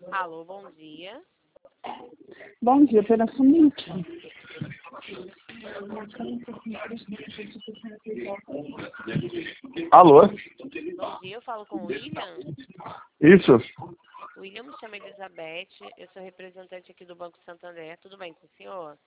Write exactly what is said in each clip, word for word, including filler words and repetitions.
Alô, bom dia. Bom dia, pera só um minutinho. Alô? Bom dia, eu falo com o William. Isso? William, me chama Elizabeth, eu sou representante aqui do Banco Santander. Tudo bem com o senhor?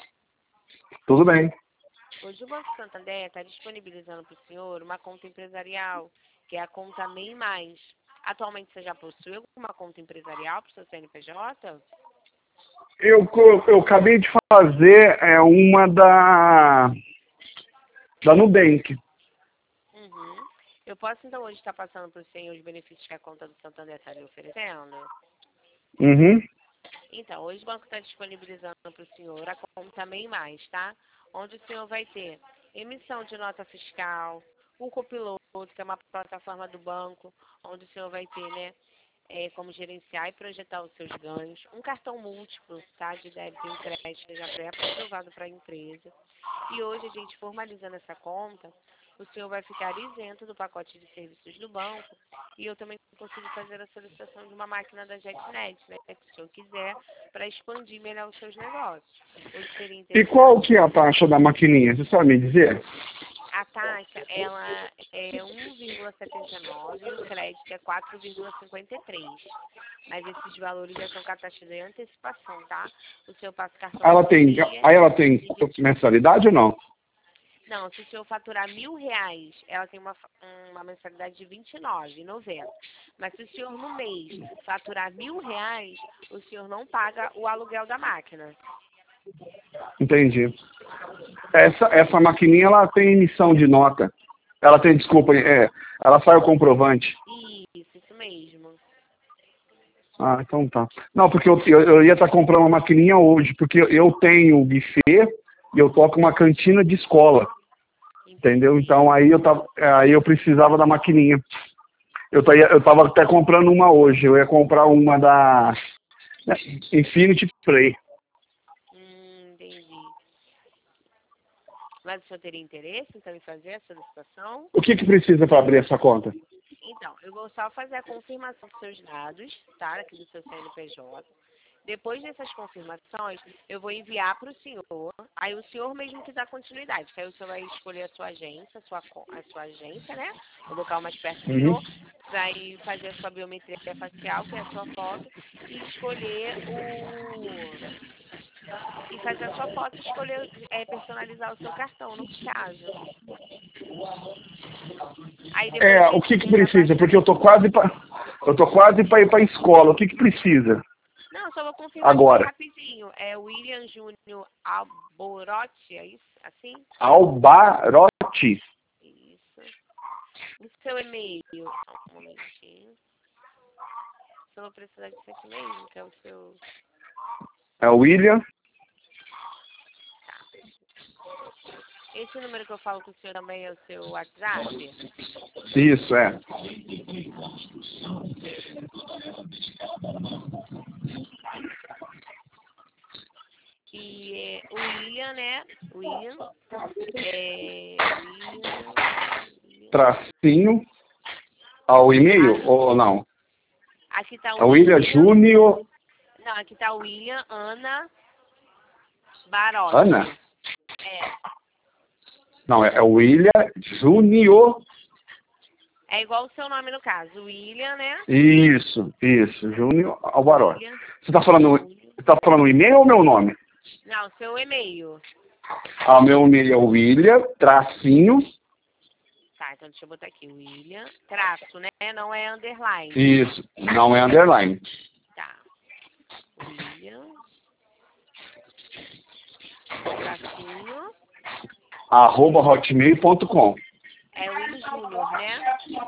Tudo bem. Hoje o Banco Santander está disponibilizando para o senhor uma conta empresarial, que é a conta MEI Mais. Atualmente você já possui alguma conta empresarial para o seu C N P J? Eu, eu, eu acabei de fazer é, uma da, da Nubank. Uhum. Eu posso então hoje estar passando para o senhor os benefícios que a conta do Santander está lhe oferecendo? Uhum. Então, hoje o banco está disponibilizando para o senhor a conta MEI Mais, tá? Onde o senhor vai ter emissão de nota fiscal, o copiloto, que é uma plataforma do banco, onde o senhor vai ter, né, é, como gerenciar e projetar os seus ganhos, um cartão múltiplo, tá, de débito e crédito já pré-aprovado para a empresa. E hoje a gente formalizando essa conta, o senhor vai ficar isento do pacote de serviços do banco e eu também consigo fazer a solicitação de uma máquina da JetNet, né, se o senhor quiser, para expandir melhor os seus negócios. Hoje seria E qual interessante. que é a taxa da maquininha? Você sabe me dizer? A taxa, ela é um vírgula setenta e nove e o crédito é quatro vírgula cinquenta e três. Mas esses valores já são catados em antecipação, tá? O senhor passa o cartão Ela no tem, dia. aí ela tem mensalidade ou não? Não, se o senhor faturar mil reais, ela tem uma, uma mensalidade de vinte e nove reais e noventa centavos. Mas se o senhor no mês faturar mil reais, o senhor não paga o aluguel da máquina. Entendi. Essa, essa maquininha, ela tem emissão de nota. Ela tem, desculpa, é, ela sai o comprovante. Isso, isso mesmo. Ah, então tá. Não, porque eu, eu, eu ia estar comprando uma maquininha hoje, porque eu tenho o buffet e eu toco uma cantina de escola. Entendeu? Entendi. Então aí eu, tava, aí eu precisava da maquininha. Eu, tá, eu tava até comprando uma hoje. Eu ia comprar uma da Infinity Play. Hum, entendi. Mas o senhor teria interesse então em fazer a solicitação? O que que precisa para abrir essa conta? Então, eu vou só fazer a confirmação dos seus dados, tá? Aqui do seu C N P J. Depois dessas confirmações, eu vou enviar para o senhor. Aí o senhor mesmo que dá continuidade, que aí o senhor vai escolher a sua agência, a sua, co- a sua agência, né? O local mais perto do Uhum. senhor. Vai fazer a sua biometria facial, que é a sua foto, e escolher o e fazer a sua foto, escolher é, personalizar o seu cartão, no caso. Aí depois É, que a o que gente que tenha precisa? bastante. Porque eu tô quase para eu tô quase para ir para a escola. O que que precisa Não, só vou confirmar aqui bem agora? rapidinho. É William Júnior Alborotti, é isso? Assim? Albarote. Isso. O seu e-mail. Só um momentinho. Só vou precisar disso aqui mesmo, que é o seu. É o William. Tá. Esse número que eu falo com o senhor também é o seu WhatsApp? Isso, é. E é, o William, né? William. É, William. Tracinho ao e-mail Ah, ou não? aqui tá É o William William. Júnior. Não, aqui tá o William Ana Barotti. Ana? É. Não, é, é William Júnior. É igual o seu nome no caso. William, né? Isso, isso, Júnior Albarote. William Você está falando, Júnior. você tá falando o e-mail ou meu nome? Não, seu e-mail. Ah, meu e-mail é William, tracinho. Tá, então deixa eu botar aqui. William. Traço, né? Não é underline. Isso, não é underline. Tá. William. Tracinho. Arroba hotmail ponto com. É William Júnior, né?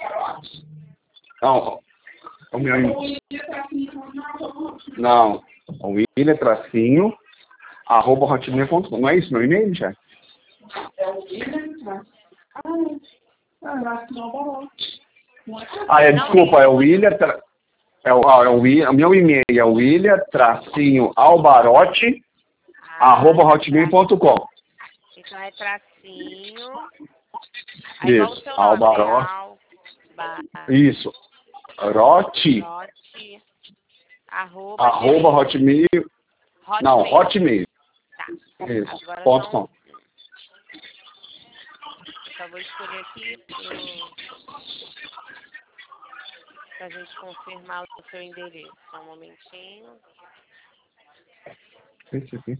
Não, o meu e-mail. Não, o William tracinho, arroba hotmail ponto com. Não é isso meu e-mail, já? Ah, é, desculpa, é o William. Tra... É o, ah, é o, William- meu e-mail é William tracinho albarote, Ah, arroba hotmail ponto com. então é tracinho. É igual o Isso, seu nome, né? albarote. Albarote. Isso, rote. Arroba, arroba hotmail. hotmail. Não, hotmail. Tá. Isso. Agora Ponto então, com. só vou escolher aqui para a gente confirmar o seu endereço. Só um momentinho. Esse aqui.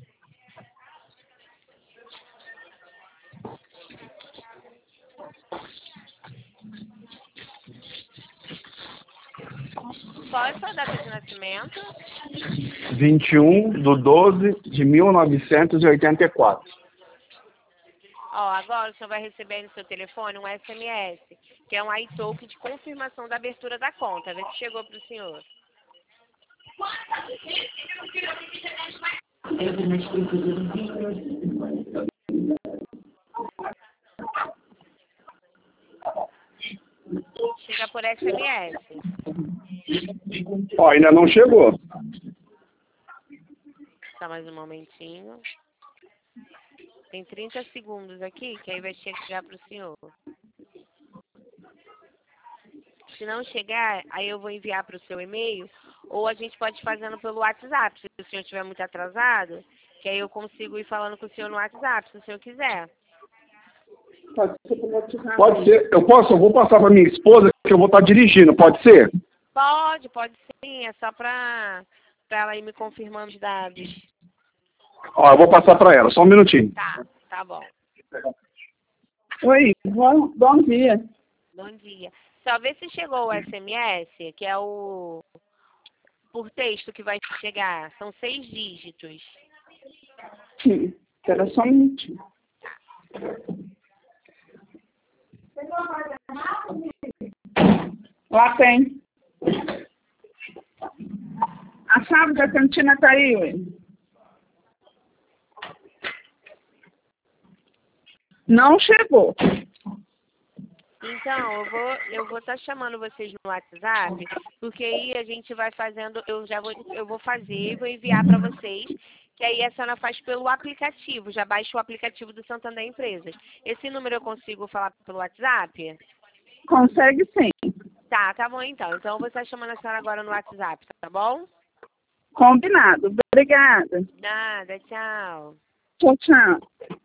Qual é a sua data de nascimento? vinte e um de doze de mil novecentos e oitenta e quatro. Ó, agora o senhor vai receber aí no seu telefone um S M S, que é um iTalk de confirmação da abertura da conta. Vê se chegou para o senhor. Chega por S M S. Ó, ainda não chegou. Só mais um momentinho. Tem trinta segundos aqui, que aí vai chegar para o senhor. Se não chegar, aí eu vou enviar para o seu e-mail, ou a gente pode ir fazendo pelo WhatsApp, se o senhor estiver muito atrasado, que aí eu consigo ir falando com o senhor no WhatsApp, se o senhor quiser. Pode ser pelo WhatsApp. Pode ser. Eu posso? Eu vou passar para minha esposa, que eu vou estar dirigindo. Pode ser? Pode, pode sim. É só para ela ir me confirmando os dados. Ó, eu vou passar para ela. Só um minutinho. Tá, tá bom. Oi, bom, bom dia. Bom dia. Só ver se chegou o S M S, que é o por texto que vai chegar. São seis dígitos. Sim, espera só um minutinho. Lá tem. A chave da cantina tá aí, ué. Não chegou. Então, eu vou eu vou estar chamando vocês no WhatsApp, porque aí a gente vai fazendo, eu já vou eu vou fazer, vou enviar para vocês, que aí a senhora faz pelo aplicativo, já baixa o aplicativo do Santander Empresas. Esse número eu consigo falar pelo WhatsApp? Consegue sim. Tá, tá bom então. Então eu vou estar chamando a senhora agora no WhatsApp, tá bom? Combinado. Obrigada. Nada, tchau. Tchau, tchau.